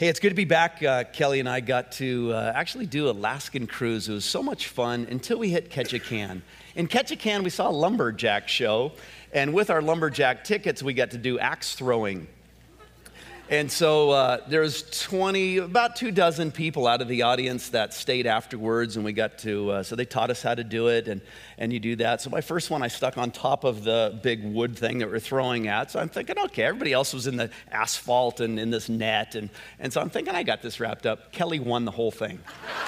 Hey, it's good to be back. Kelly and I got to actually do Alaskan cruise. It was so much fun until we hit Ketchikan. In Ketchikan, we saw a lumberjack show, and with our lumberjack tickets, we got to do axe throwing. And so there was about 24 people out of the audience that stayed afterwards, and we got to, so they taught us how to do it, and you do that. So my first one, I stuck on top of the big wood thing that we're throwing at. So I'm thinking, okay, everybody else was in the asphalt and in this net, and so I'm thinking I got this wrapped up. Kelly won the whole thing.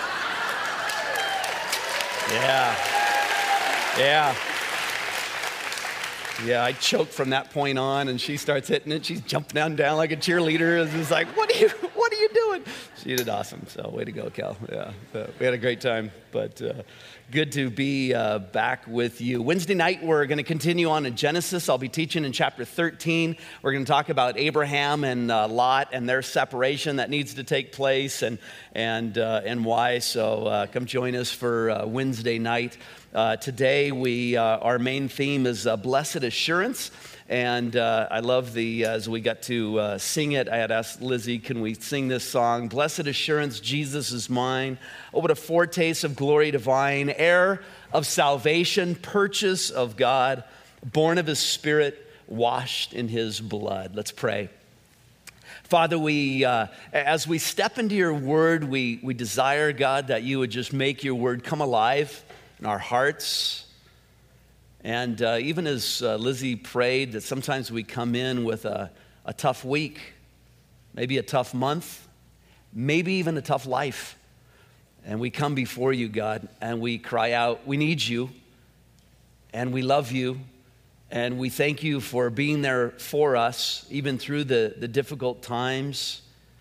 Yeah, I choked from that point on, and she starts hitting it. She's jumping down like a cheerleader. It's just like, what are you doing? She did awesome. So way to go, Kel. Yeah, we had a great time, but good to be back with you. Wednesday night, we're going to continue on in Genesis. I'll be teaching in chapter 13. We're going to talk about Abraham and Lot and their separation that needs to take place and why. So come join us for Wednesday night. Today, our main theme is blessed assurance, and I love as we got to sing it, I had asked Lizzie, can we sing this song? Blessed assurance, Jesus is mine. Oh, what a foretaste of glory divine, heir of salvation, purchase of God, born of his Spirit, washed in his blood. Let's pray. Father, as we step into your word, we desire, God, that you would just make your word come alive in our hearts. And even as Lizzie prayed, that sometimes we come in with a tough week, maybe a tough month, maybe even a tough life. And we come before you, God, and we cry out, we need you, and we love you, and we thank you for being there for us, even through the difficult times.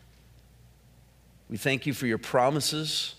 We thank you for your promises.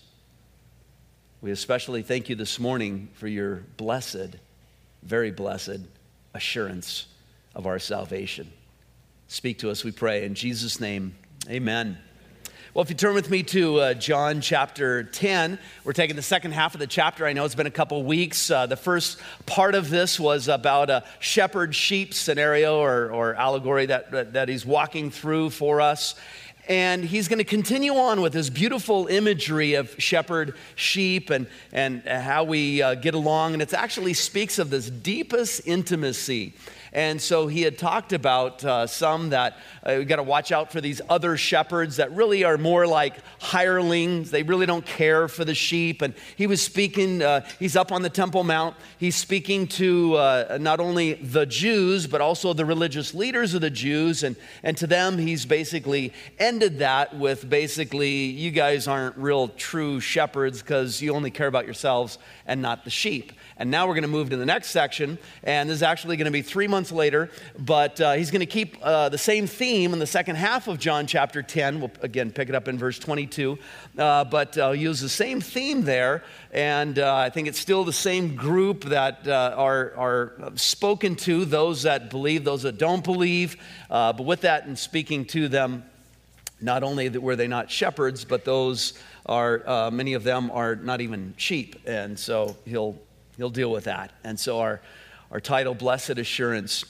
We especially thank you this morning for your blessed, very blessed assurance of our salvation. Speak to us, we pray. In Jesus' name, amen. Well, if you turn with me to John chapter 10, we're taking the second half of the chapter. I know it's been a couple weeks. The first part of this was about a shepherd-sheep scenario or allegory that he's walking through for us. And he's going to continue on with this beautiful imagery of shepherd sheep and how we get along. And it actually speaks of this deepest intimacy. And so he had talked about some that we got to watch out for these other shepherds that really are more like hirelings. They really don't care for the sheep. And he was speaking, he's up on the Temple Mount. He's speaking to not only the Jews, but also the religious leaders of the Jews. And to them, he's basically ended that with basically, you guys aren't real true shepherds because you only care about yourselves and not the sheep. And now we're going to move to the next section, and this is actually going to be 3 months later, but he's going to keep the same theme in the second half of John chapter 10. We'll, again, pick it up in verse 22, but use the same theme there, and I think it's still the same group that are spoken to, those that believe, those that don't believe, but with that and speaking to them, not only were they not shepherds, but those are, many of them are not even sheep, and so he'll deal with that. And so our title, Blessed Assurance.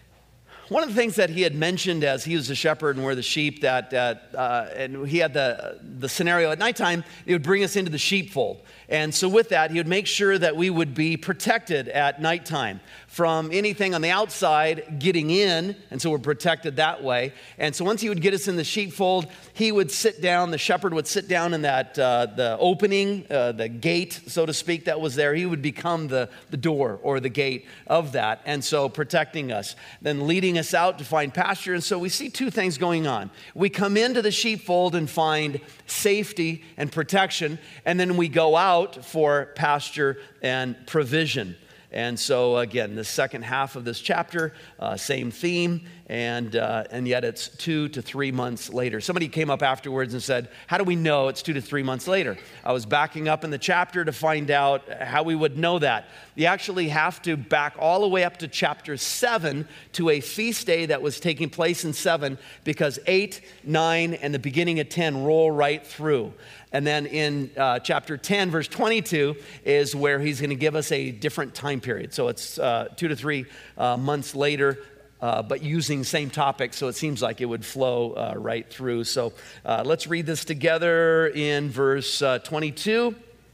One of the things that he had mentioned as he was the shepherd and we're the sheep, and he had the scenario at nighttime, it would bring us into the sheepfold. And so with that, he would make sure that we would be protected at nighttime from anything on the outside getting in, and so we're protected that way. And so once he would get us in the sheepfold, he would sit down, the shepherd would sit down in that, the opening, the gate, so to speak, that was there. He would become the door or the gate of that, and so protecting us, then leading us out to find pasture. And so we see two things going on. We come into the sheepfold and find safety and protection, and then we go out for pasture and provision. And so again, the second half of this chapter, same theme, and yet it's 2 to 3 months later. Somebody came up afterwards and said, how do we know it's 2 to 3 months later? I was backing up in the chapter to find out how we would know that. You actually have to back all the way up to chapter 7 to a feast day that was taking place in 7, because 8, 9, and the beginning of 10 roll right through. And then in chapter 10, verse 22 is where he's going to give us a different time period. So it's 2 to 3 months later but using same topic, so it seems like it would flow right through. So let's read this together in verse 22.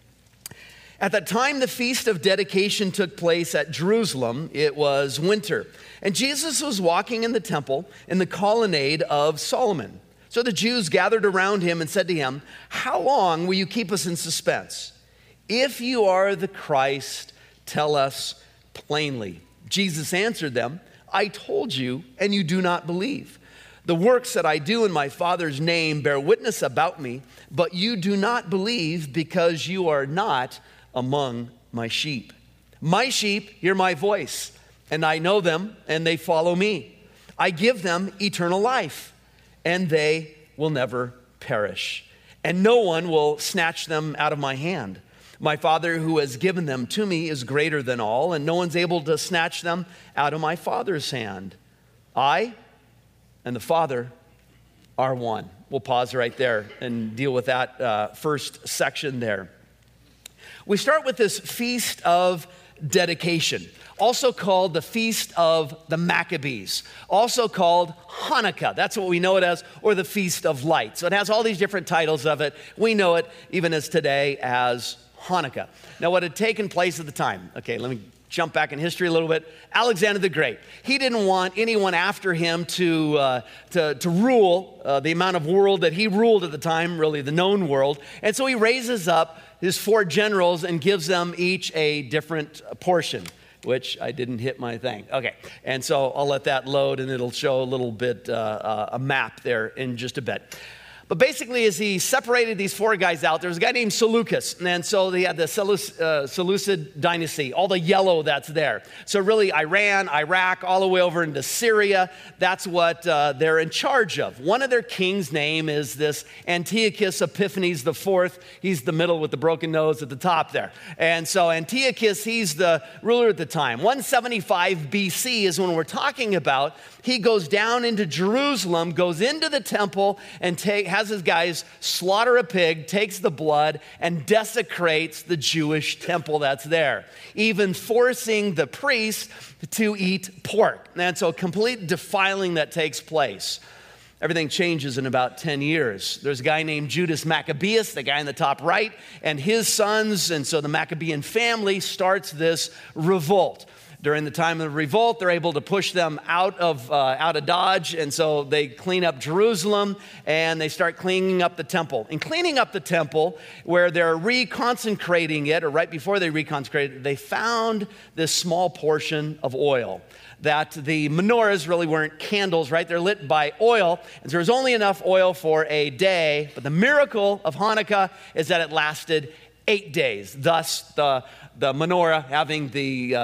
At that time, the feast of dedication took place at Jerusalem. It was winter, and Jesus was walking in the temple in the colonnade of Solomon. So the Jews gathered around him and said to him, "How long will you keep us in suspense? If you are the Christ, tell us plainly." Jesus answered them, "I told you, and you do not believe. The works that I do in my Father's name bear witness about me, but you do not believe because you are not among my sheep. My sheep hear my voice, and I know them, and they follow me. I give them eternal life, and they will never perish, and no one will snatch them out of my hand. My Father who has given them to me is greater than all, and no one's able to snatch them out of my Father's hand. I and the Father are one." We'll pause right there and deal with that first section there. We start with this Feast of Dedication, also called the Feast of the Maccabees, also called Hanukkah. That's what we know it as, or the Feast of Lights. So it has all these different titles of it. We know it even as today as Hanukkah. Now, what had taken place at the time? Okay, let me jump back in history a little bit. Alexander the Great. He didn't want anyone after him to rule the amount of world that he ruled at the time, really the known world. And so he raises up his 4 generals and gives them each a different portion, which I didn't hit my thing. Okay, and so I'll let that load and it'll show a little bit, a map there in just a bit. But basically, as he separated these 4 guys out, there was a guy named Seleucus. And so they had the Seleucid dynasty, all the yellow that's there. So really Iran, Iraq, all the way over into Syria, that's what they're in charge of. One of their kings' name is this Antiochus Epiphanes IV. He's the middle with the broken nose at the top there. And so Antiochus, he's the ruler at the time. 175 BC is when we're talking about. He goes down into Jerusalem, goes into the temple, and has his guys slaughter a pig, takes the blood, and desecrates the Jewish temple that's there, even forcing the priests to eat pork. And so complete defiling that takes place. Everything changes in about 10 years. There's a guy named Judas Maccabeus, the guy in the top right, and his sons, and so the Maccabean family starts this revolt. During the time of the revolt, they're able to push them out of Dodge, and so they clean up Jerusalem, and they start cleaning up the temple. In cleaning up the temple, where they're reconsecrating it, or right before they reconsecrated it, they found this small portion of oil. That the menorahs really weren't candles, right? They're lit by oil, and so there's only enough oil for a day. But the miracle of Hanukkah is that it lasted 8 days. Thus, the menorah having the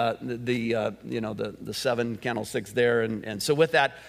7 candlesticks there, and so with that,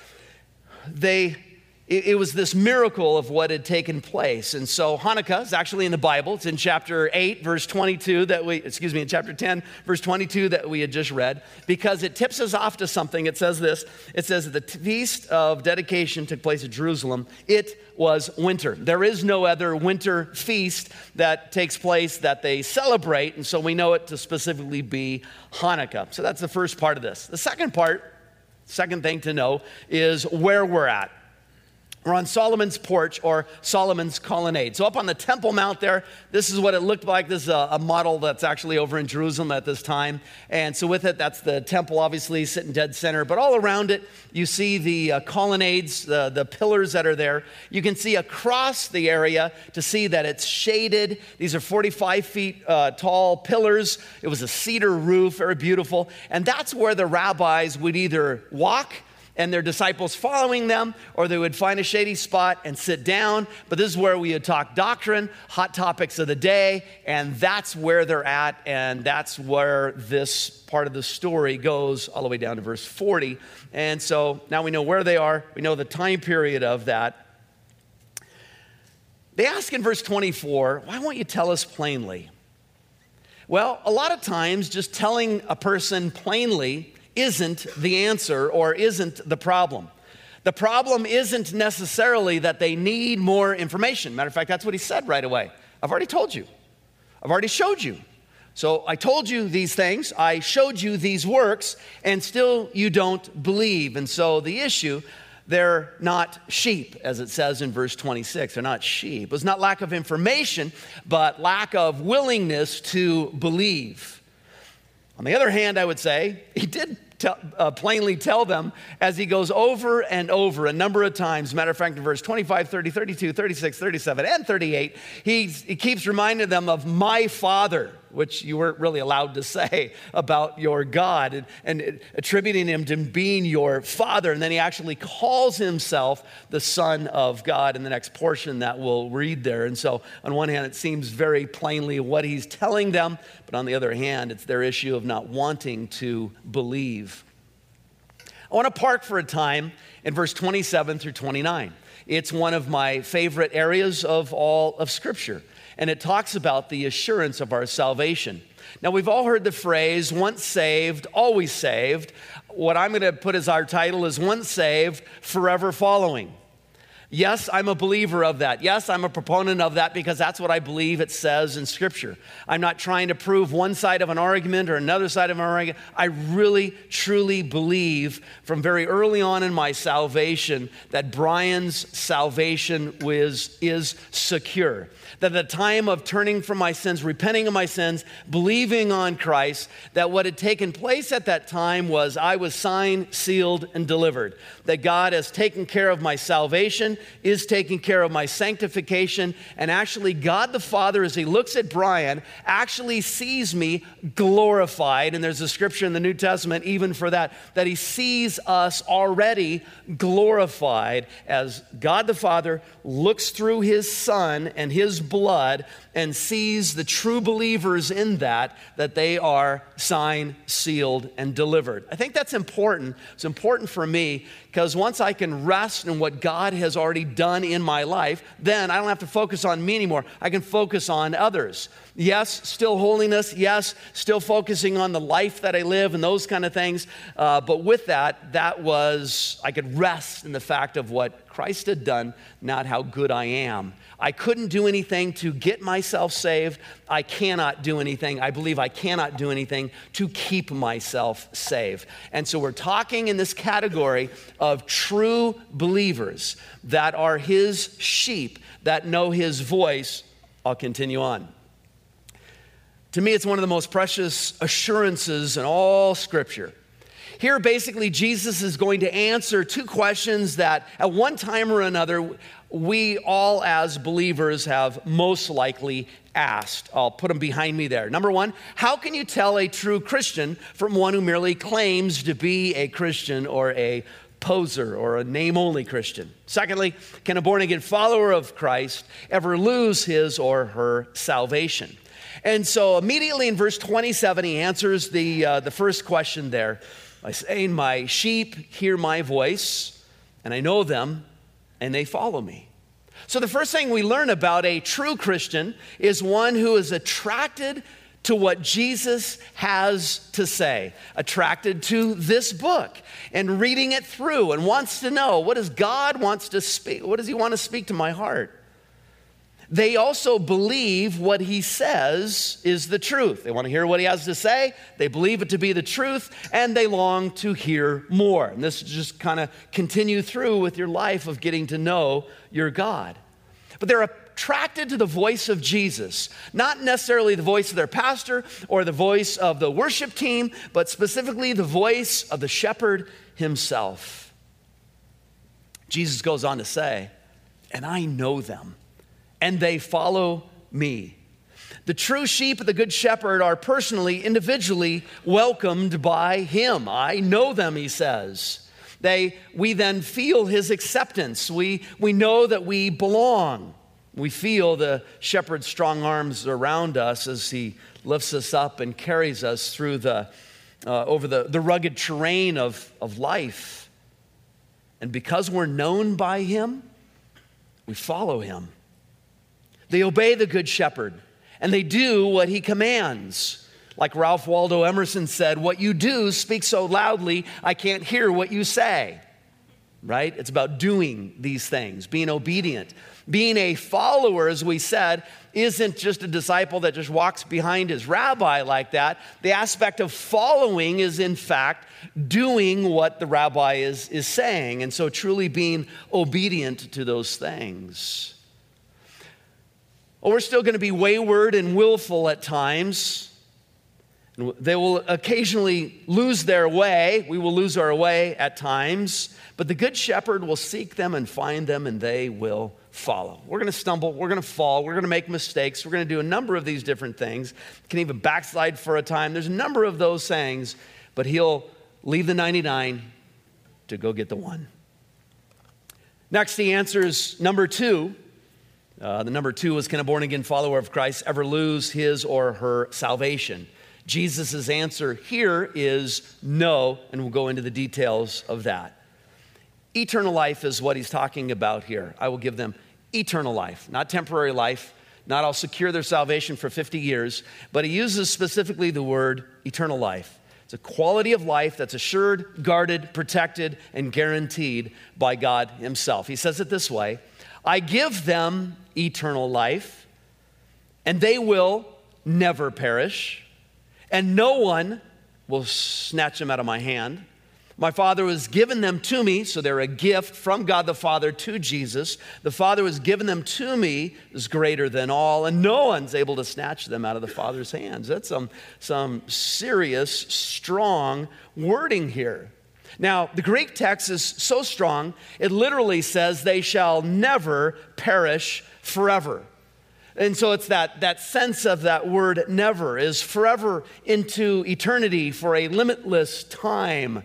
it was this miracle of what had taken place. And so Hanukkah is actually in the Bible. It's in chapter 8, verse 22 in chapter 10, verse 22 that we had just read, because it tips us off to something. It says this. It says that the Feast of Dedication took place at Jerusalem. It was winter. There is no other winter feast that takes place that they celebrate, and so we know it to specifically be Hanukkah. So that's the first part of this. The second thing to know is where we're at. We're on Solomon's porch, or Solomon's colonnade. So up on the Temple Mount there, this is what it looked like. This is a model that's actually over in Jerusalem at this time. And so with it, that's the temple, obviously, sitting dead center. But all around it, you see the colonnades, the pillars that are there. You can see across the area to see that it's shaded. These are 45 feet tall pillars. It was a cedar roof, very beautiful. And that's where the rabbis would either walk and their disciples following them, or they would find a shady spot and sit down. But this is where we would talk doctrine, hot topics of the day, and that's where they're at, and that's where this part of the story goes all the way down to verse 40. And so now we know where they are. We know the time period of that. They ask in verse 24, "Why won't you tell us plainly?" Well, a lot of times just telling a person plainly isn't the answer or isn't the problem. The problem isn't necessarily that they need more information. Matter of fact, that's what he said right away. I've already told you. I've already showed you. So I told you these things, I showed you these works, and still you don't believe. And so the issue, they're not sheep, as it says in verse 26. They're not sheep. It's not lack of information, but lack of willingness to believe. On the other hand, I would say, he did plainly tell them as he goes over and over a number of times. Matter of fact, in verse 25, 30, 32, 36, 37, and 38, he keeps reminding them of my Father, which you weren't really allowed to say about your God, and attributing him to being your Father. And then he actually calls himself the Son of God in the next portion that we'll read there. And so on one hand, it seems very plainly what he's telling them, but on the other hand, it's their issue of not wanting to believe. I want to park for a time in verse 27 through 29. It's one of my favorite areas of all of Scripture, and it talks about the assurance of our salvation. Now, we've all heard the phrase, once saved, always saved. What I'm going to put as our title is once saved, forever following. Yes, I'm a believer of that. Yes, I'm a proponent of that because that's what I believe it says in Scripture. I'm not trying to prove one side of an argument or another side of an argument. I really, truly believe from very early on in my salvation that Brian's salvation is secure. That at the time of turning from my sins, repenting of my sins, believing on Christ, that what had taken place at that time was I was signed, sealed, and delivered. That God has taken care of my salvation, is taking care of my sanctification, and actually God the Father, as he looks at Brian, actually sees me glorified. And there's a scripture in the New Testament even for that he sees us already glorified as God the Father looks through his Son and his blood and sees the true believers in that they are signed, sealed, and delivered. I think that's important. It's important for me because once I can rest in what God has already done in my life, then I don't have to focus on me anymore. I can focus on others. Yes, still holiness. Yes, still focusing on the life that I live and those kind of things. But with that I could rest in the fact of what Christ had done, not how good I am. I couldn't do anything to get myself saved. I cannot do anything. I believe I cannot do anything to keep myself saved. And so we're talking in this category of true believers that are his sheep, that know his voice. I'll continue on. To me, it's one of the most precious assurances in all Scripture. Here, basically, Jesus is going to answer two questions that at one time or another, we all as believers have most likely asked. I'll put them behind me there. Number one, how can you tell a true Christian from one who merely claims to be a Christian or a poser or a name-only Christian? Secondly, can a born-again follower of Christ ever lose his or her salvation? And so immediately in verse 27, he answers the first question there by saying, my sheep hear my voice, and I know them, and they follow me. So the first thing we learn about a true Christian is one who is attracted to what Jesus has to say, attracted to this book and reading it through and wants to know, what does God wants to speak? What does he want to speak to my heart? They also believe what he says is the truth. They want to hear what he has to say. They believe it to be the truth, and they long to hear more. And this just kind of continue through with your life of getting to know your God. But they're attracted to the voice of Jesus, not necessarily the voice of their pastor or the voice of the worship team, but specifically the voice of the shepherd himself. Jesus goes on to say, and I know them, and they follow me. The true sheep of the good shepherd are personally, individually welcomed by him. I know them, he says. We then feel his acceptance. We know that we belong. We feel the shepherd's strong arms around us as he lifts us up and carries us through over the rugged terrain of life. And because we're known by him, we follow him. They obey the good shepherd, and they do what he commands. Like Ralph Waldo Emerson said, what you do speaks so loudly, I can't hear what you say. right? It's about doing these things, being obedient. Being a follower, as we said, isn't just a disciple that just walks behind his rabbi like that. The aspect of following is, in fact, doing what the rabbi is saying, and so truly being obedient to those things. Well, we're still going to be wayward and willful at times. They will occasionally lose their way. We will lose our way at times. But the Good Shepherd will seek them and find them, and they will follow. We're going to stumble. We're going to fall. We're going to make mistakes. We're going to do a number of these different things. Can even backslide for a time. There's a number of those sayings, but he'll leave the 99 to go get the one. Next, he answers number 2. The number 2 is, can a born-again follower of Christ ever lose his or her salvation? Jesus' answer here is no, and we'll go into the details of that. Eternal life is what he's talking about here. I will give them eternal life, not temporary life, not I'll secure their salvation for 50 years, but he uses specifically the word eternal life. It's a quality of life that's assured, guarded, protected, and guaranteed by God himself. He says it this way, I give them eternal life, and they will never perish, and no one will snatch them out of my hand. My Father has given them to me, so they're a gift from God the Father to Jesus. The Father has given them to me is greater than all, and no one's able to snatch them out of the Father's hands. That's some serious, strong wording here. Now, the Greek text is so strong, it literally says they shall never perish forever. And so it's that sense of that word never is forever into eternity for a limitless time.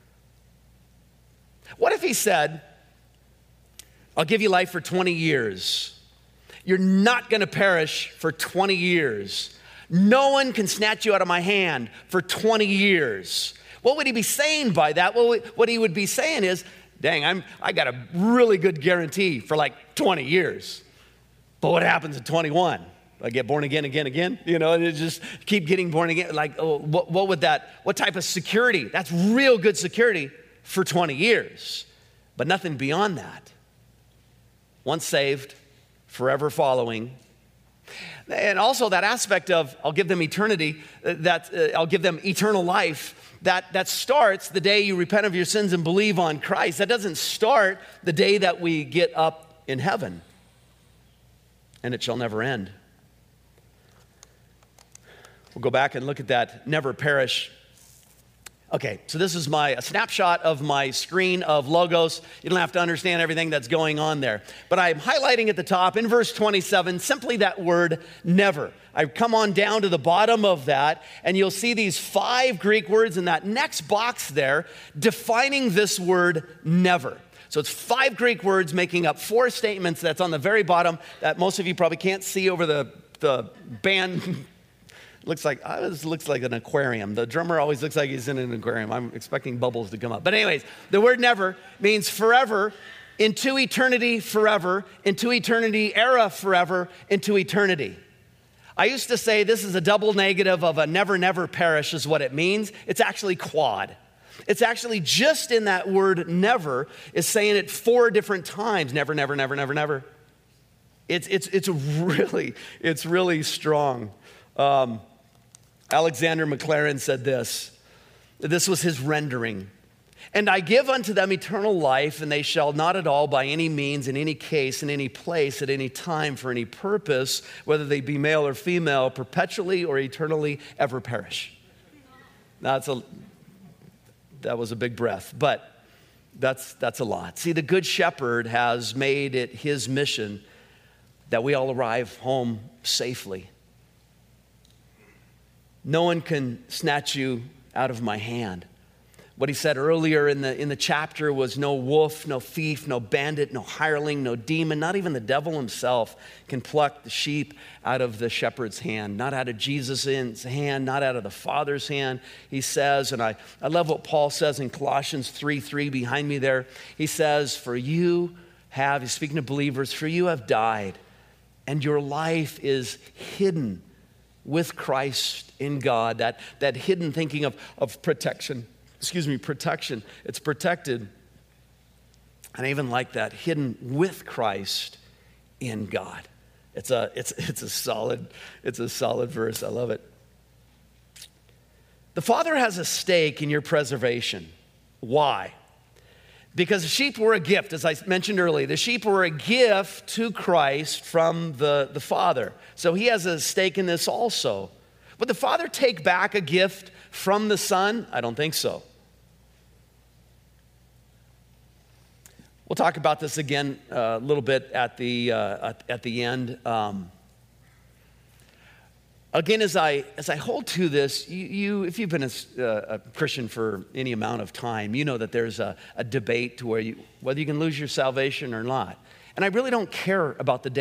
What if he said, I'll give you life for 20 years. You're not going to perish for 20 years. No one can snatch you out of my hand for 20 years. What would he be saying by that? Well, what he would be saying is, dang, I got a really good guarantee for like 20 years. But what happens at 21? I get born again, you know, and it just keep getting born again. Like, oh, what type of security? That's real good security for 20 years, but nothing beyond that. Once saved, forever following. And also that aspect of, I'll give them eternity, I'll give them eternal life, that starts the day you repent of your sins and believe on Christ. That doesn't start the day that we get up in heaven. And it shall never end. We'll go back and look at that never perish. Okay, so this is a snapshot of my screen of logos. You don't have to understand everything that's going on there. But I'm highlighting at the top in verse 27, simply that word never. I've come on down to the bottom of that, and you'll see these 5 Greek words in that next box there defining this word never. So it's 5 Greek words making up 4 statements that's on the very bottom that most of you probably can't see over the band. Looks like an aquarium. The drummer always looks like he's in an aquarium. I'm expecting bubbles to come up. But anyways, the word never means forever, into eternity forever, into eternity era forever, into eternity. I used to say this is a double negative of a never, never perish is what it means. It's actually quad. It's actually just in that word never is saying it 4 different times. Never, never, never, never, never. It's really strong. Alexander McLaren said this. This was his rendering. And I give unto them eternal life, and they shall not at all by any means, in any case, in any place, at any time, for any purpose, whether they be male or female, perpetually or eternally ever perish. Now, that was a big breath, but that's a lot. See, the Good Shepherd has made it his mission that we all arrive home safely. No one can snatch you out of my hand. What he said earlier in the chapter was no wolf, no thief, no bandit, no hireling, no demon, not even the devil himself can pluck the sheep out of the shepherd's hand, not out of Jesus' hand, not out of the Father's hand. He says, and I love what Paul says in Colossians 3:3 behind me there. He says, he's speaking to believers, for you have died, and your life is hidden with Christ in God. That hidden thinking of protection. Protection. It's protected And I even like that, hidden with Christ in God. It's a solid verse. I love it. The Father has a stake in your preservation. Why? Because the sheep were a gift, as I mentioned earlier. The sheep were a gift to Christ from the Father. So he has a stake in this also. Would the Father take back a gift from the Son? I don't think so. We'll talk about this again a little bit at the end. Again, as I hold to this, you if you've been a Christian for any amount of time, you know that there's a debate to whether you can lose your salvation or not. And I really don't care about the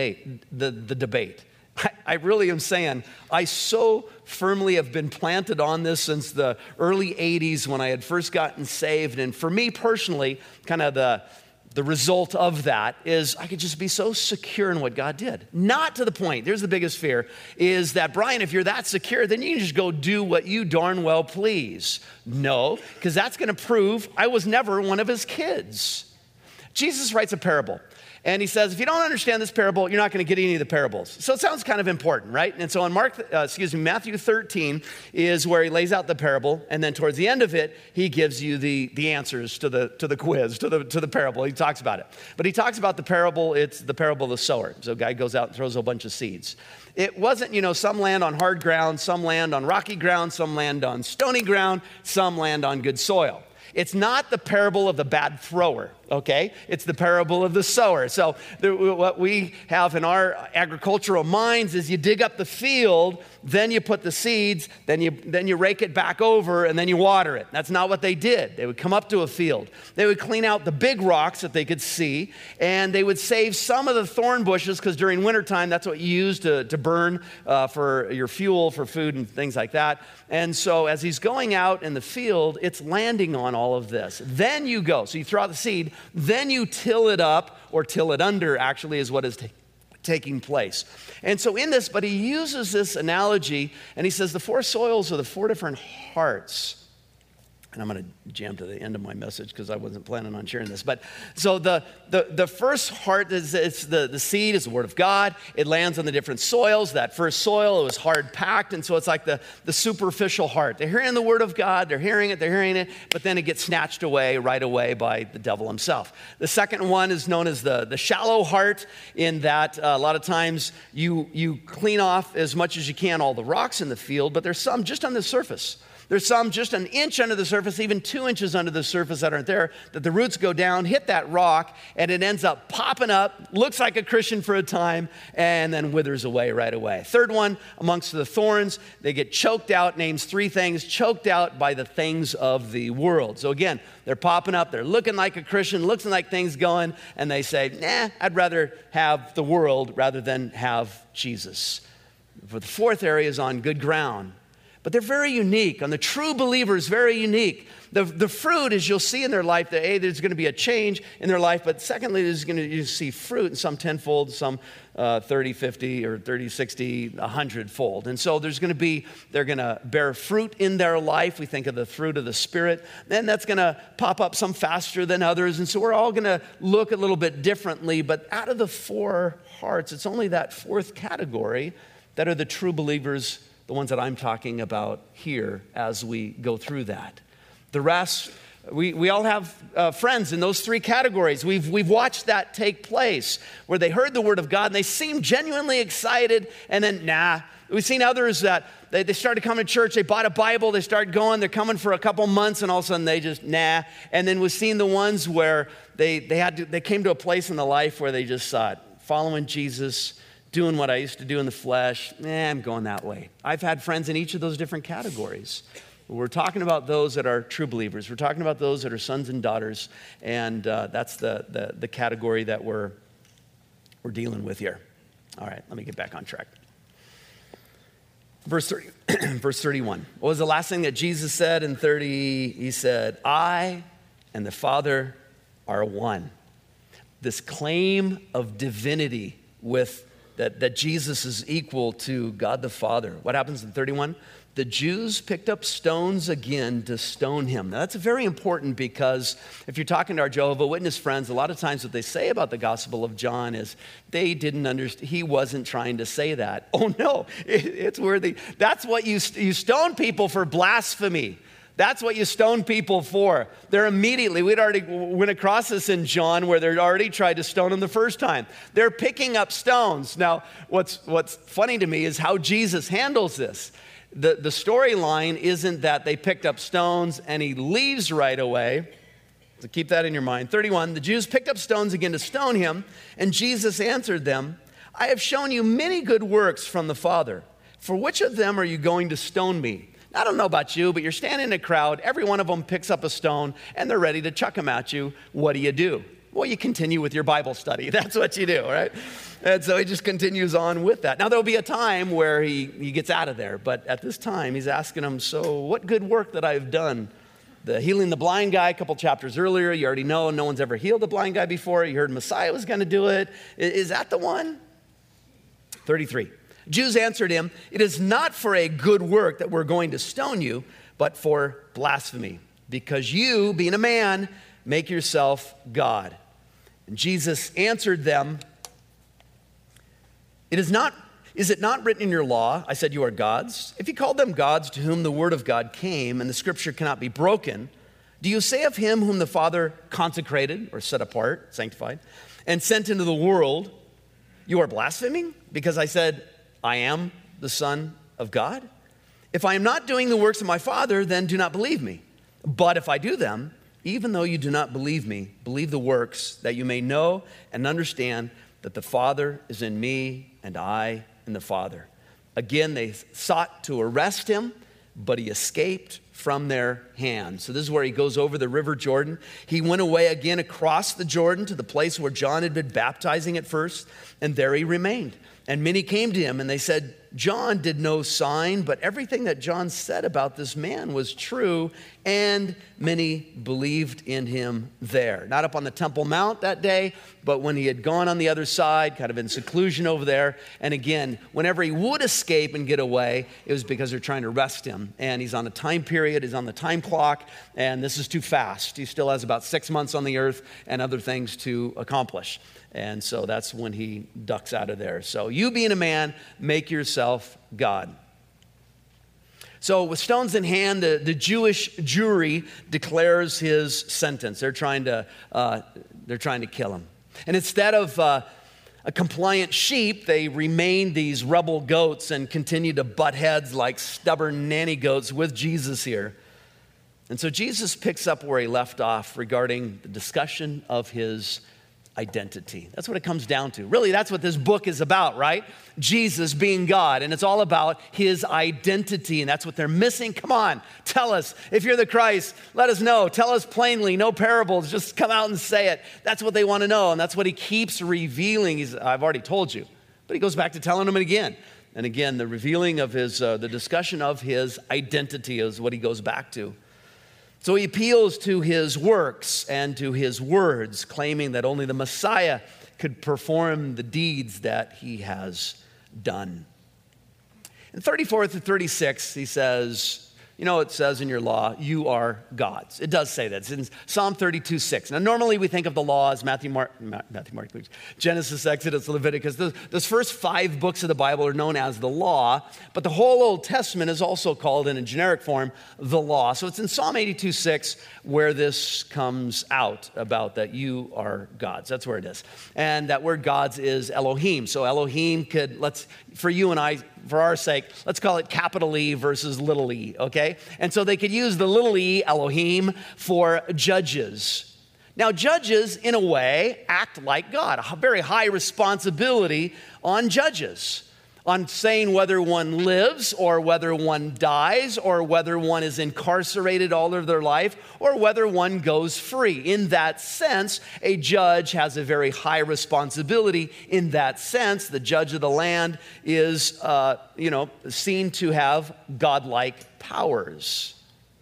debate. I really am saying I so firmly have been planted on this since the early 80s when I had first gotten saved. And for me personally, kind of the result of that is I could just be so secure in what God did. Not to the point, here's the biggest fear, is that, Brian, if you're that secure, then you can just go do what you darn well please. No, because that's going to prove I was never one of his kids. Jesus writes a parable. And he says, if you don't understand this parable, you're not going to get any of the parables. So it sounds kind of important, right? And so in Matthew 13 is where he lays out the parable. And then towards the end of it, he gives you the answers to the quiz, to the parable. He talks about it. But he talks about the parable, it's the parable of the sower. So a guy goes out and throws a bunch of seeds. It wasn't, some land on hard ground, some land on rocky ground, some land on stony ground, some land on good soil. It's not the parable of the bad thrower, okay? It's the parable of the sower. So what we have in our agricultural minds is you dig up the field, then you put the seeds, then you rake it back over, and then you water it. That's not what they did. They would come up to a field. They would clean out the big rocks that they could see, and they would save some of the thorn bushes, because during wintertime, that's what you use to burn for your fuel, for food and things like that. And so as he's going out in the field, it's landing on all of this. Then you go. So you throw out the seed, then you till it up, or till it under, actually, is what is taking place. And so in this, but he uses this analogy, and he says the four soils are the four different hearts. And I'm going to jam to the end of my message because I wasn't planning on sharing this. But so the first heart is the seed is the word of God. It lands on the different soils. That first soil, it was hard packed. And so it's like the superficial heart. They're hearing the word of God. They're hearing it. But then it gets snatched away right away by the devil himself. The second one is known as the shallow heart, in that a lot of times you clean off as much as you can all the rocks in the field, but there's some just on the surface. There's some just an inch under the surface, even 2 inches under the surface that aren't there, that the roots go down, hit that rock, and it ends up popping up, looks like a Christian for a time, and then withers away right away. Third one, amongst the thorns, they get choked out, names 3 things, choked out by the things of the world. So again, they're popping up, they're looking like a Christian, looking like things going, and they say, I'd rather have the world rather than have Jesus. For the fourth area is on good ground. But they're very unique. On the true believers, very unique. The fruit is you'll see in their life that, there's going to be a change in their life, but secondly, you see fruit, and some tenfold, some 30, 50, or 30, 60, 100-fold. And so they're going to bear fruit in their life. We think of the fruit of the Spirit. Then that's going to pop up some faster than others. And so we're all going to look a little bit differently. But out of the 4 hearts, it's only that 4th category that are the true believers, the ones that I'm talking about here as we go through that. The rest, we all have friends in those 3 categories. We've watched that take place, where they heard the word of God and they seemed genuinely excited, and then We've seen others that they started coming to church, they bought a Bible, they start going, they're coming for a couple months, and all of a sudden they just And then we've seen the ones where they came to a place in the life where they just thought, following Jesus, doing what I used to do in the flesh, I'm going that way. I've had friends in each of those different categories. We're talking about those that are true believers. We're talking about those that are sons and daughters, and that's the category that we're dealing with here. All right, let me get back on track. Verse 31. What was the last thing that Jesus said in 30? He said, I and the Father are one. This claim of divinity that Jesus is equal to God the Father. What happens in 31? the Jews picked up stones again to stone him. Now, that's very important because if you're talking to our Jehovah's Witness friends, a lot of times what they say about the Gospel of John is they didn't understand, he wasn't trying to say that. Oh no, it's worthy. That's what you stone people for blasphemy. That's what you stone people for. They're immediately, we'd already went across this in John where they'd already tried to stone him the first time. They're picking up stones. Now, what's funny to me is how Jesus handles this. The storyline isn't that they picked up stones and he leaves right away. So keep that in your mind. 31, the Jews picked up stones again to stone him, and Jesus answered them, I have shown you many good works from the Father. For which of them are you going to stone me? I don't know about you, but you're standing in a crowd. Every one of them picks up a stone, and they're ready to chuck them at you. What do? Well, you continue with your Bible study. That's what you do, right? And so he just continues on with that. Now, there'll be a time where he gets out of there, but at this time, he's asking them, so what good work that I've done? The healing the blind guy a couple chapters earlier, you already know no one's ever healed a blind guy before. You heard Messiah was going to do it. Is that the one? 33. Jews answered him, it is not for a good work that we're going to stone you, but for blasphemy, because you, being a man, make yourself God. And Jesus answered them, is it not written in your law, I said you are gods? If you called them gods to whom the word of God came and the scripture cannot be broken, do you say of him whom the Father consecrated or set apart, sanctified, and sent into the world, you are blaspheming? Because I said, I am the Son of God? If I am not doing the works of my Father, then do not believe me. But if I do them, even though you do not believe me, believe the works, that you may know and understand that the Father is in me and I in the Father. Again, they sought to arrest him, but he escaped from their hands. So this is where he goes over the river Jordan. He went away again across the Jordan to the place where John had been baptizing at first, and there he remained. And many came to him, and they said, John did no sign, but everything that John said about this man was true, and many believed in him there. Not up on the Temple Mount that day, but when he had gone on the other side, kind of in seclusion over there. And again, whenever he would escape and get away, it was because they're trying to arrest him. And he's on a time period, he's on the time clock, and this is too fast. He still has about 6 months on the earth and other things to accomplish. And so that's when he ducks out of there. So you being a man, make yourself God. So with stones in hand, the Jewish jury declares his sentence. They're trying to kill him. And instead of a compliant sheep, they remain these rebel goats and continue to butt heads like stubborn nanny goats with Jesus here. And so Jesus picks up where he left off regarding the discussion of his identity. That's what it comes down to. Really, that's what this book is about, right? Jesus being God, and it's all about his identity, and that's what they're missing. Come on, tell us. If you're the Christ, let us know. Tell us plainly, no parables, just come out and say it. That's what they want to know, and that's what he keeps revealing. I've already told you, but he goes back to telling them again. And again, the revealing of his, the discussion of his identity is what he goes back to. So he appeals to his works and to his words, claiming that only the Messiah could perform the deeds that he has done. In 34 through 36, he says, it says in your law, you are gods. It does say that. It's in Psalm 32:6. Now, normally we think of the law as Matthew, Mark, Genesis, Exodus, Leviticus. Those first 5 books of the Bible are known as the law, but the whole Old Testament is also called in a generic form the law. So it's in Psalm 82:6 where this comes out about that you are gods. That's where it is. And that word gods is Elohim. So Elohim for you and I, for our sake, let's call it capital E versus little e, okay? And so they could use the little e, Elohim, for judges. Now, judges, in a way, act like God. A very high responsibility on judges, on saying whether one lives or whether one dies or whether one is incarcerated all of their life or whether one goes free. In that sense, a judge has a very high responsibility. In that sense, the judge of the land is, seen to have godlike powers.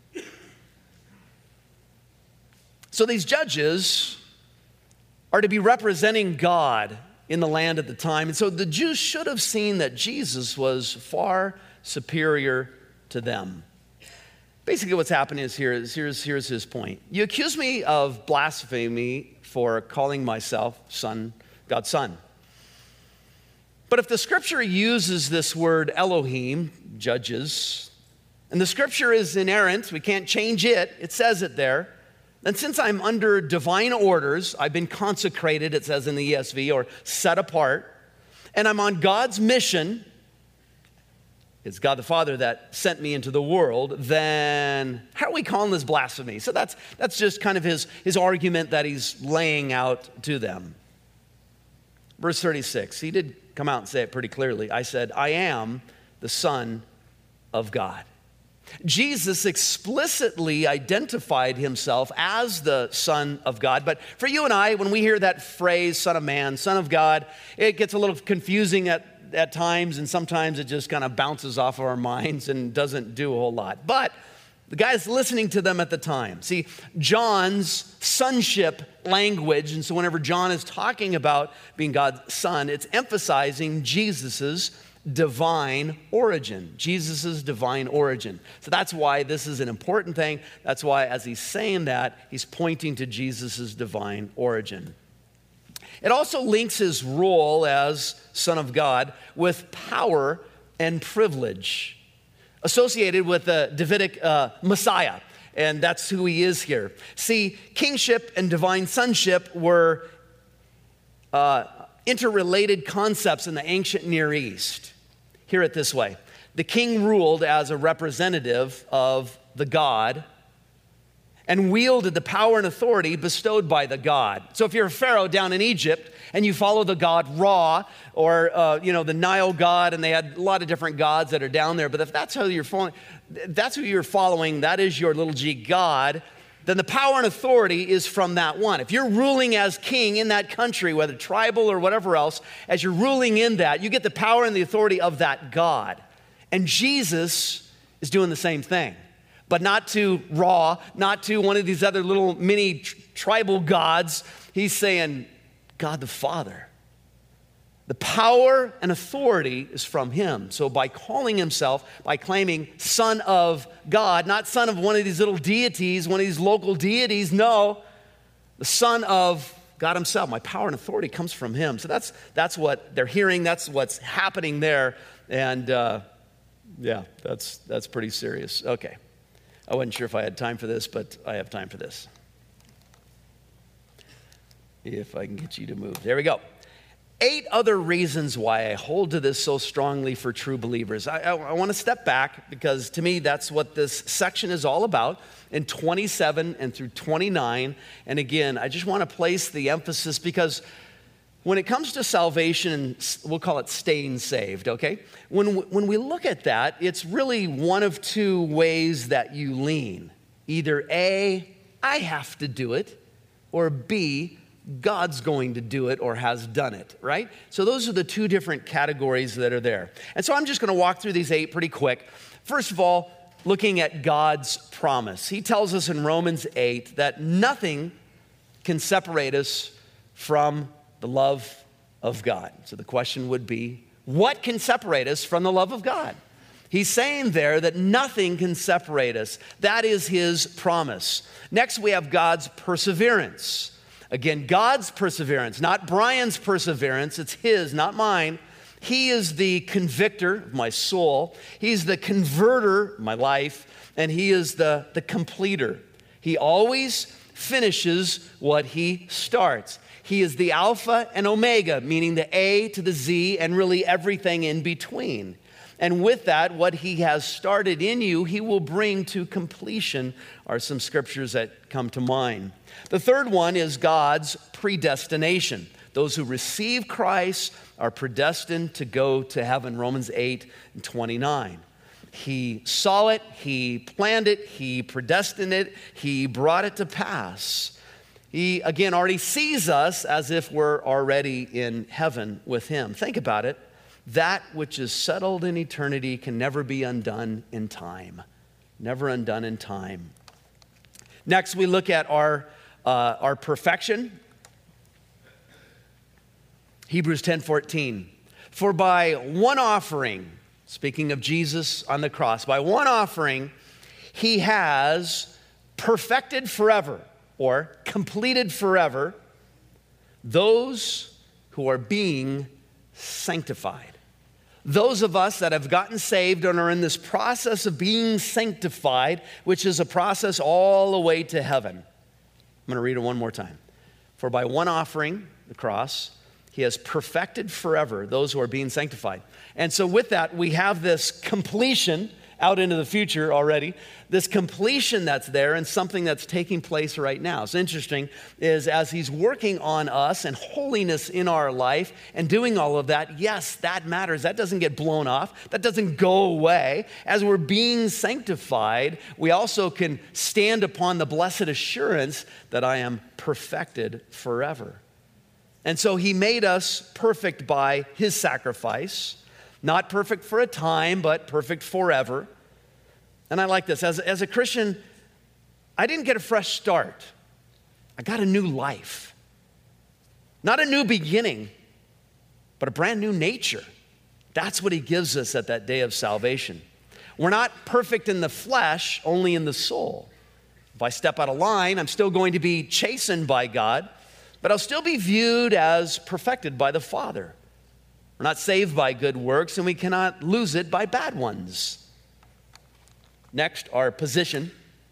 So these judges are to be representing God in the land at the time. And so the Jews should have seen that Jesus was far superior to them. Basically what's happening is here's his point. You accuse me of blasphemy for calling myself God's son. But if the scripture uses this word Elohim, judges, and the scripture is inerrant, we can't change it, it says it there, then since I'm under divine orders, I've been consecrated, it says in the ESV, or set apart, and I'm on God's mission, it's God the Father that sent me into the world, then how are we calling this blasphemy? So that's just kind of his argument that he's laying out to them. Verse 36, he did come out and say it pretty clearly. I said, I am the Son of God. Jesus explicitly identified himself as the Son of God. But for you and I, when we hear that phrase, Son of Man, Son of God, it gets a little confusing at times, and sometimes it just kind of bounces off of our minds and doesn't do a whole lot. But the guys listening to them at the time, see, John's sonship language, and so whenever John is talking about being God's son, it's emphasizing Jesus's divine origin. Jesus's divine origin. So that's why this is an important thing. That's why as he's saying that, he's pointing to Jesus's divine origin. It also links his role as Son of God with power and privilege associated with the Davidic Messiah, and that's who he is here. See, kingship and divine sonship were interrelated concepts in the ancient Near East. Hear it this way. The king ruled as a representative of the God and wielded the power and authority bestowed by the God. So if you're a pharaoh down in Egypt and you follow the god Ra or the Nile god, and they had a lot of different gods that are down there, but if that's who you're following, that is your little g god, then the power and authority is from that one. If you're ruling as king in that country, whether tribal or whatever else, as you're ruling in that, you get the power and the authority of that God. And Jesus is doing the same thing. But not to Ra, not to one of these other little mini tribal gods. He's saying, God the Father. The power and authority is from him. So by calling himself, by claiming Son of God, not son of one of these little deities, one of these local deities, no, the Son of God himself. My power and authority comes from him. So that's what they're hearing. That's what's happening there. And that's pretty serious. Okay. I wasn't sure if I had time for this, but I have time for this. If I can get you to move. There we go. 8 other reasons why I hold to this so strongly for true believers. I want to step back because to me that's what this section is all about in 27 and through 29. And again, I just want to place the emphasis because when it comes to salvation, we'll call it staying saved, okay? When we look at that, it's really one of 2 ways that you lean. Either A, I have to do it, or B, God's going to do it or has done it, right? So those are the 2 different categories that are there. And so I'm just going to walk through these 8 pretty quick. First of all, looking at God's promise. He tells us in Romans 8 that nothing can separate us from the love of God. So the question would be, what can separate us from the love of God? He's saying there that nothing can separate us. That is his promise. Next, we have God's perseverance. Again, God's perseverance, not Brian's perseverance. It's his, not mine. He is the convictor of my soul. He's the converter of my life. And he is the completer. He always finishes what he starts. He is the Alpha and Omega, meaning the A to the Z and really everything in between. And with that, what he has started in you, he will bring to completion, are some scriptures that come to mind. The third one is God's predestination. Those who receive Christ are predestined to go to heaven, Romans 8:29. He saw it, he planned it, he predestined it, he brought it to pass. He, again, already sees us as if we're already in heaven with him. Think about it. That which is settled in eternity can never be undone in time. Never undone in time. Next, we look at our perfection. Hebrews 10:14. For by one offering, speaking of Jesus on the cross, by one offering, he has perfected forever, or completed forever, those who are being sanctified. Those of us that have gotten saved and are in this process of being sanctified, which is a process all the way to heaven. I'm going to read it one more time. For by one offering, the cross, he has perfected forever those who are being sanctified. And so with that, we have this completion out into the future already, this completion that's there and something that's taking place right now. It's interesting is as he's working on us and holiness in our life and doing all of that, yes, that matters. That doesn't get blown off. That doesn't go away. As we're being sanctified, we also can stand upon the blessed assurance that I am perfected forever. And so he made us perfect by his sacrifice. Not perfect for a time, but perfect forever. And I like this. As a Christian, I didn't get a fresh start. I got a new life. Not a new beginning, but a brand new nature. That's what he gives us at that day of salvation. We're not perfect in the flesh, only in the soul. If I step out of line, I'm still going to be chastened by God, but I'll still be viewed as perfected by the Father. We're not saved by good works, and we cannot lose it by bad ones. Next, our position.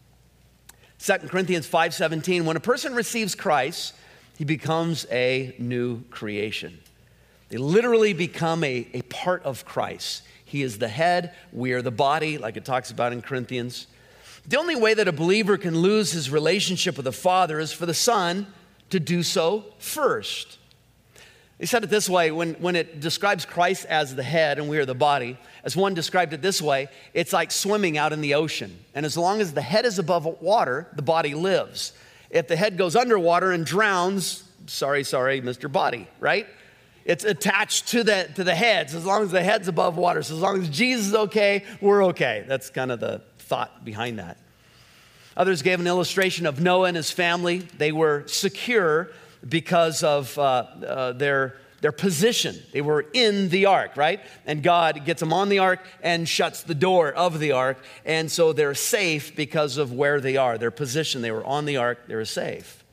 2 Corinthians 5:17, when a person receives Christ, he becomes a new creation. They literally become a part of Christ. He is the head, we are the body, like it talks about in Corinthians. The only way that a believer can lose his relationship with the Father is for the Son to do so first. He said it this way, when it describes Christ as the head and we are the body, as one described it this way, it's like swimming out in the ocean. And as long as the head is above water, the body lives. If the head goes underwater and drowns, sorry, Mr. Body, right? It's attached to the head, as long as the head's above water. So as long as Jesus is okay, we're okay. That's kind of the thought behind that. Others gave an illustration of Noah and his family. They were secure because of their position. They were in the ark, right? And God gets them on the ark and shuts the door of the ark. And so they're safe because of where they are, their position. They were on the ark, they were safe.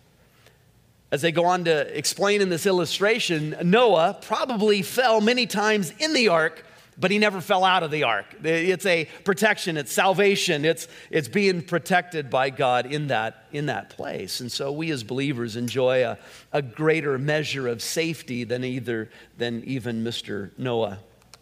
As they go on to explain in this illustration, Noah probably fell many times in the ark, but he never fell out of the ark. It's a protection, it's salvation, it's being protected by God in that place. And so we as believers enjoy a greater measure of safety than even Mr. Noah.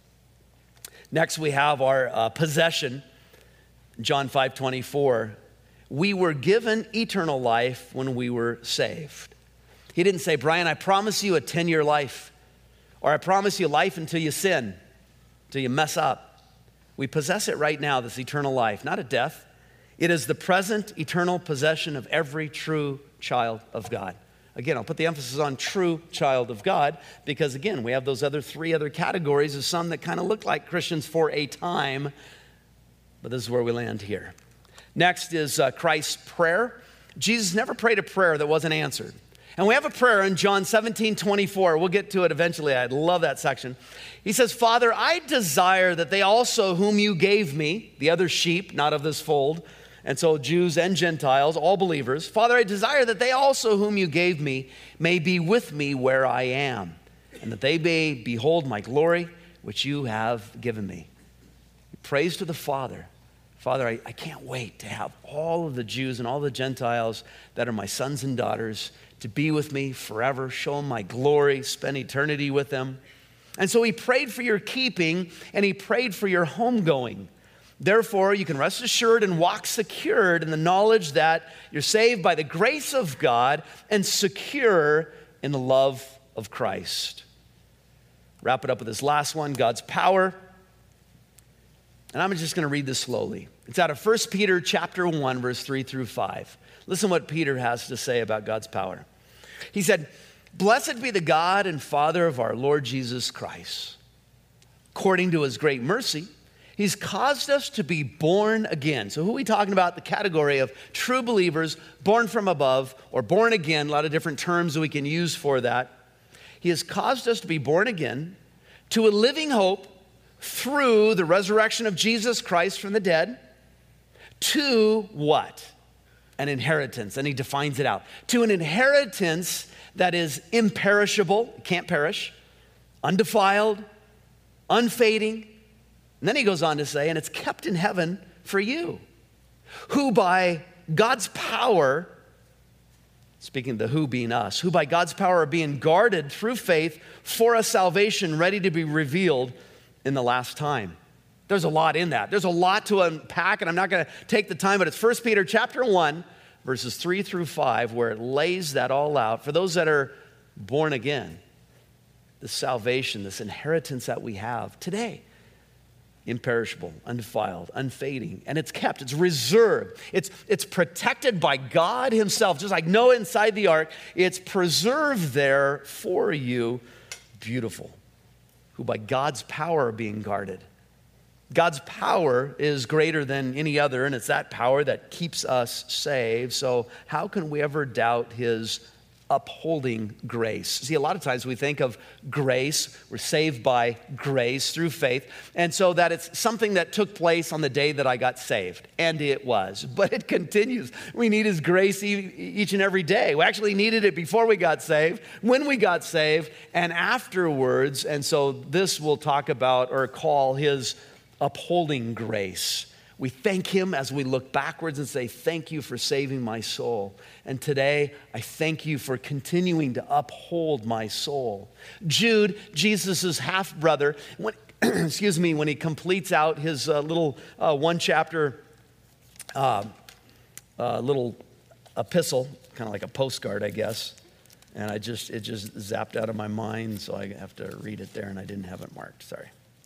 Next we have our possession, John 5:24. We were given eternal life when we were saved. He didn't say, Brian, I promise you a 10-year life, or I promise you life until you sin. Till you mess up. We possess it right now, this eternal life, not a death. It is the present eternal possession of every true child of God. Again, I'll put the emphasis on true child of God because, again, we have those three other categories of some that kind of look like Christians for a time, but this is where we land here. Next is Christ's prayer. Jesus never prayed a prayer that wasn't answered. And we have a prayer in John 17:24. We'll get to it eventually. I love that section. He says, Father, I desire that they also whom you gave me, the other sheep, not of this fold, and so Jews and Gentiles, all believers, Father, I desire that they also whom you gave me may be with me where I am, and that they may behold my glory, which you have given me. Praise to the Father. Father, I can't wait to have all of the Jews and all the Gentiles that are my sons and daughters to be with me forever, show them my glory, spend eternity with them. And so he prayed for your keeping and he prayed for your homegoing. Therefore, you can rest assured and walk secured in the knowledge that you're saved by the grace of God and secure in the love of Christ. Wrap it up with this last one, God's power. And I'm just going to read this slowly. It's out of 1 Peter chapter 1, verse 3 through 5. Listen what Peter has to say about God's power. He said, Blessed be the God and Father of our Lord Jesus Christ. According to his great mercy, he's caused us to be born again. So who are we talking about? The category of true believers, born from above, or born again, a lot of different terms that we can use for that. He has caused us to be born again to a living hope through the resurrection of Jesus Christ from the dead to what? An inheritance. And he defines it out. To an inheritance that is imperishable, can't perish, undefiled, unfading. And then he goes on to say, and it's kept in heaven for you, who by God's power, speaking of the who being us, who by God's power are being guarded through faith for a salvation ready to be revealed in the last time. There's a lot in that. There's a lot to unpack, and I'm not going to take the time, but it's 1 Peter chapter 1, verses 3 through 5, where it lays that all out. For those that are born again, the salvation, this inheritance that we have today, imperishable, undefiled, unfading, and it's kept, it's reserved, it's protected by God himself, just like Noah inside the ark. It's preserved there for you, beautiful, who by God's power are being guarded. God's power is greater than any other, and it's that power that keeps us saved. So how can we ever doubt his upholding grace? See, a lot of times we think of grace, we're saved by grace through faith, and so that it's something that took place on the day that I got saved, and it was, but it continues. We need his grace each and every day. We actually needed it before we got saved, when we got saved, and afterwards, and so this we'll talk about or call his upholding grace. We thank him as we look backwards and say, thank you for saving my soul. And today, I thank you for continuing to uphold my soul. Jude, Jesus' half-brother, when he completes out his little one-chapter little epistle, kind of like a postcard, I guess. And it just zapped out of my mind, so I have to read it there, and I didn't have it marked. Sorry.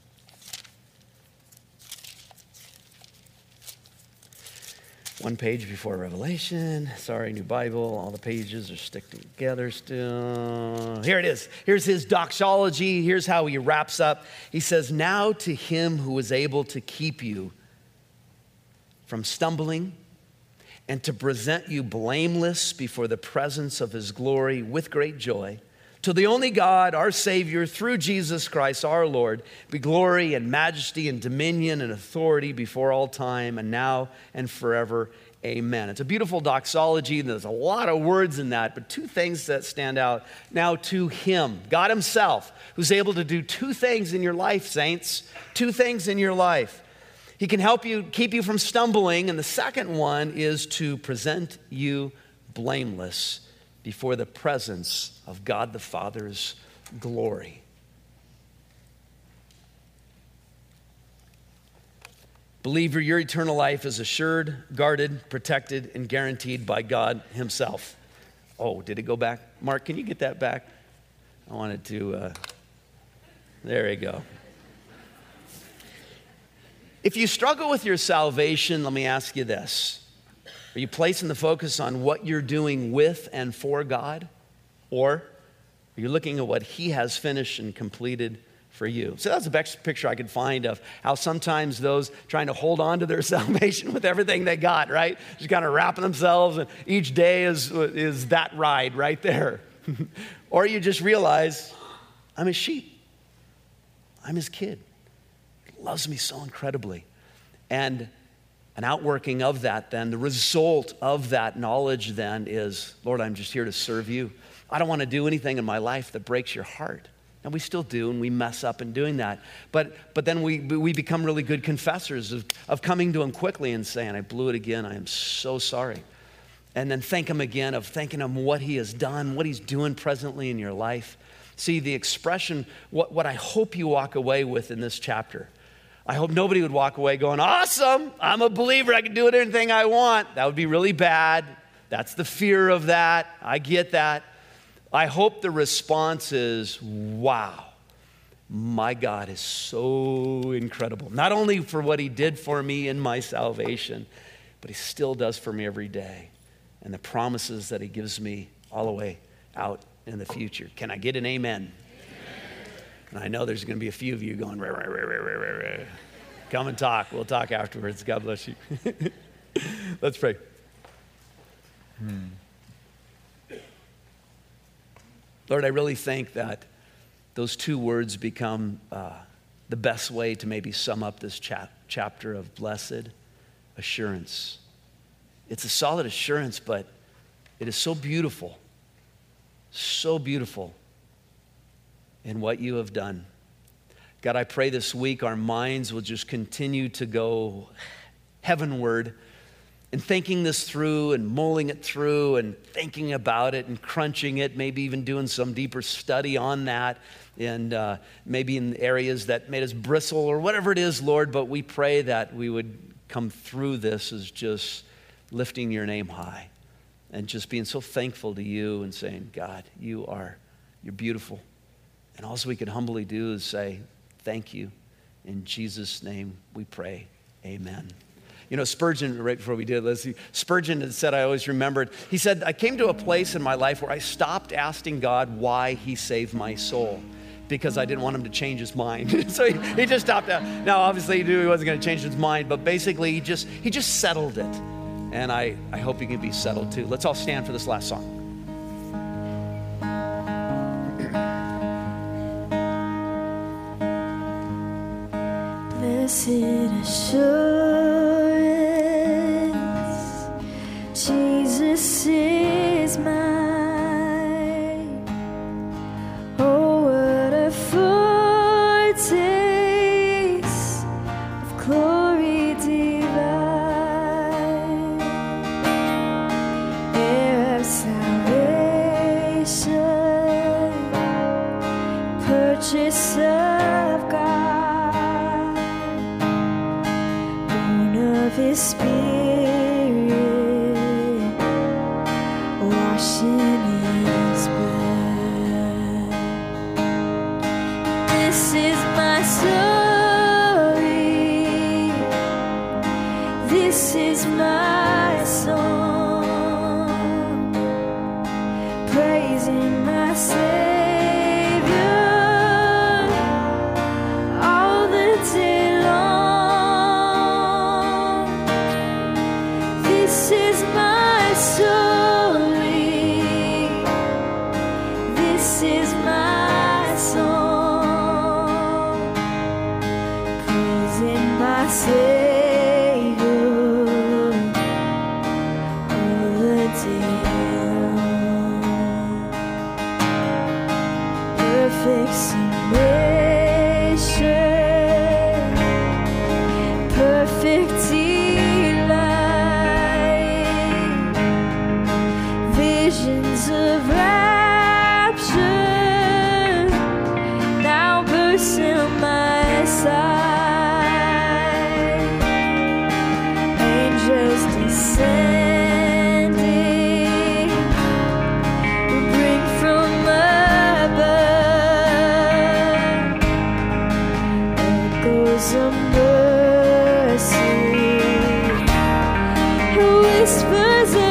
One page before Revelation. Sorry, New Bible. All the pages are sticking together still. Here it is. Here's his doxology. Here's how he wraps up. He says, now to him who is able to keep you from stumbling and to present you blameless before the presence of his glory with great joy, to the only God, our Savior, through Jesus Christ our Lord, be glory and majesty and dominion and authority before all time and now and forever. Amen. It's a beautiful doxology. There's a lot of words in that, but two things that stand out. Now to him, God himself, who's able to do two things in your life, saints. Two things in your life. He can help you, keep you from stumbling, and the second one is to present you blameless before the presence of God the Father's glory. Believer, your eternal life is assured, guarded, protected, and guaranteed by God himself. Oh, did it go back? Mark, can you get that back? I wanted to, there you go. If you struggle with your salvation, let me ask you this. Are you placing the focus on what you're doing with and for God? Or are you looking at what he has finished and completed for you? So that's the best picture I could find of how sometimes those trying to hold on to their salvation with everything they got, right? Just kind of wrapping themselves, and each day is that ride right there. Or you just realize, I'm his sheep. I'm his kid. He loves me so incredibly. And an outworking of that then, the result of that knowledge then is, Lord, I'm just here to serve you. I don't want to do anything in my life that breaks your heart. And we still do, and we mess up in doing that. But then we become really good confessors of coming to him quickly and saying, I blew it again, I am so sorry. And then thank him again of thanking him what he has done, what he's doing presently in your life. See, the expression, what I hope you walk away with in this chapter, I hope nobody would walk away going, awesome, I'm a believer, I can do anything I want. That would be really bad. That's the fear of that. I get that. I hope the response is, wow, my God is so incredible. Not only for what he did for me in my salvation, but he still does for me every day. And the promises that he gives me all the way out in the future. Can I get an amen? And I know there's going to be a few of you going, rah. Come and talk. We'll talk afterwards. God bless you. Let's pray. Lord, I really think that those two words become the best way to maybe sum up this chapter of blessed assurance. It's a solid assurance, but it is so beautiful in what you have done. God, I pray this week our minds will just continue to go heavenward and thinking this through and mulling it through and thinking about it and crunching it, maybe even doing some deeper study on that and maybe in areas that made us bristle or whatever it is, Lord, but we pray that we would come through this as just lifting your name high and just being so thankful to you and saying, God, you're beautiful. And all we can humbly do is say, thank you. In Jesus' name we pray, amen. You know, Spurgeon, right before we did this, Spurgeon had said, I always remembered, he said, I came to a place in my life where I stopped asking God why he saved my soul because I didn't want him to change his mind. So he just stopped. Now, obviously, he knew he wasn't going to change his mind, but basically, he just settled it. And I hope you can be settled too. Let's all stand for this last song. Blessed assurance, Jesus is mine. Oh, what a foretaste of glory divine, heir of salvation, purchase of God, of his Spirit, washing his blood. This is my story. This is my song, praising my Savior all the day long. This is my story. This is my song, praising my Savior all the day long. Perfect submission, perfect delight, visions of rapture now burst in my sight. Angels descending bring from above echoes of mercy, whispers of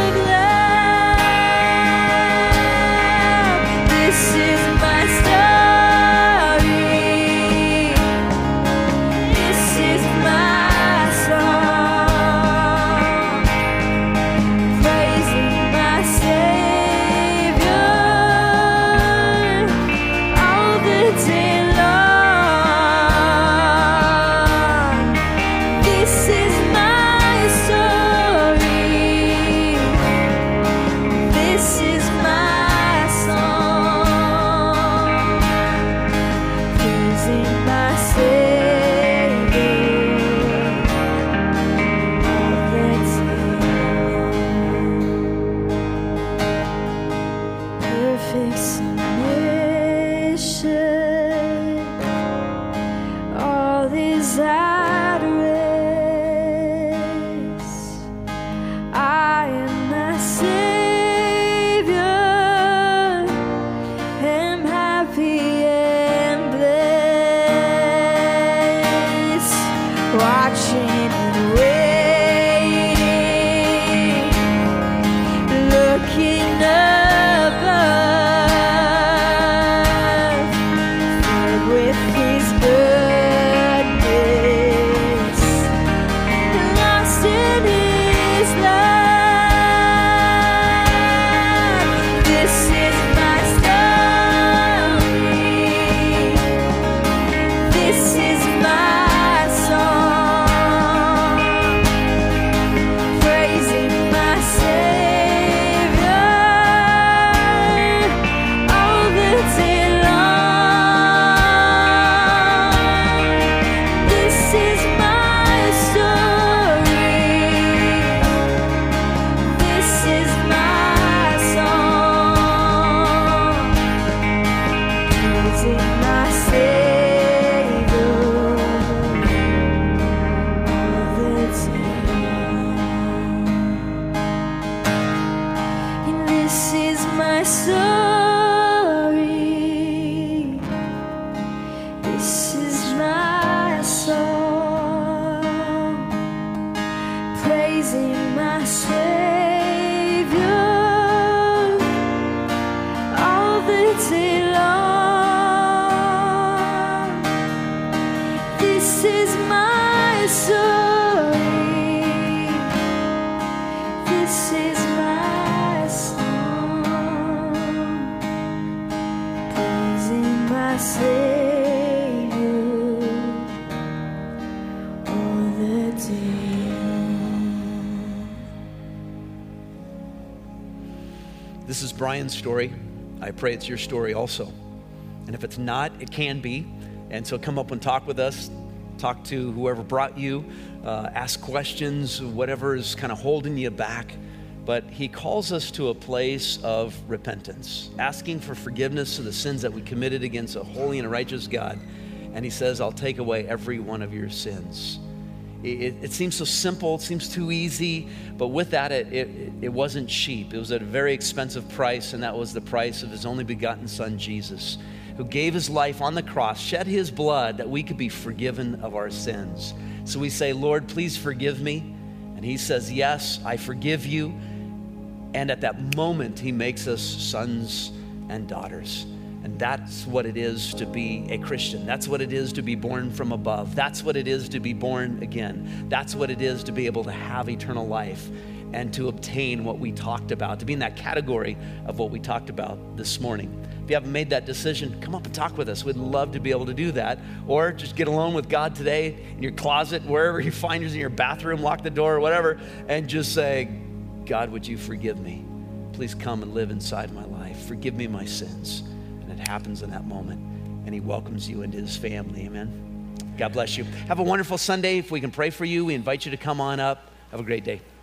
love. This is my story. This is my song, praising my Savior all the day long. This is my story. This is my song. Praising my Savior all the day long. This is Brian's story. I pray it's your story also. And if it's not, it can be. And so come up and talk with us. Talk to whoever brought you. Ask questions, whatever is kind of holding you back. But he calls us to a place of repentance, asking for forgiveness of the sins that we committed against a holy and righteous God. And he says, I'll take away every one of your sins. It seems so simple, it seems too easy, but with that, it wasn't cheap. It was at a very expensive price, and that was the price of his only begotten Son, Jesus, who gave his life on the cross, shed his blood that we could be forgiven of our sins. So we say, Lord, please forgive me. And he says, yes, I forgive you. And at that moment, he makes us sons and daughters. And that's what it is to be a Christian. That's what it is to be born from above. That's what it is to be born again. That's what it is to be able to have eternal life and to obtain what we talked about, to be in that category of what we talked about this morning. If you haven't made that decision, come up and talk with us. We'd love to be able to do that. Or just get alone with God today in your closet, wherever you find yourself, in your bathroom, lock the door or whatever, and just say, God, would you forgive me? Please come and live inside my life. Forgive me my sins. And it happens in that moment, and he welcomes you into his family. Amen. God bless you. Have a wonderful Sunday. If we can pray for you, we invite you to come on up. Have a great day.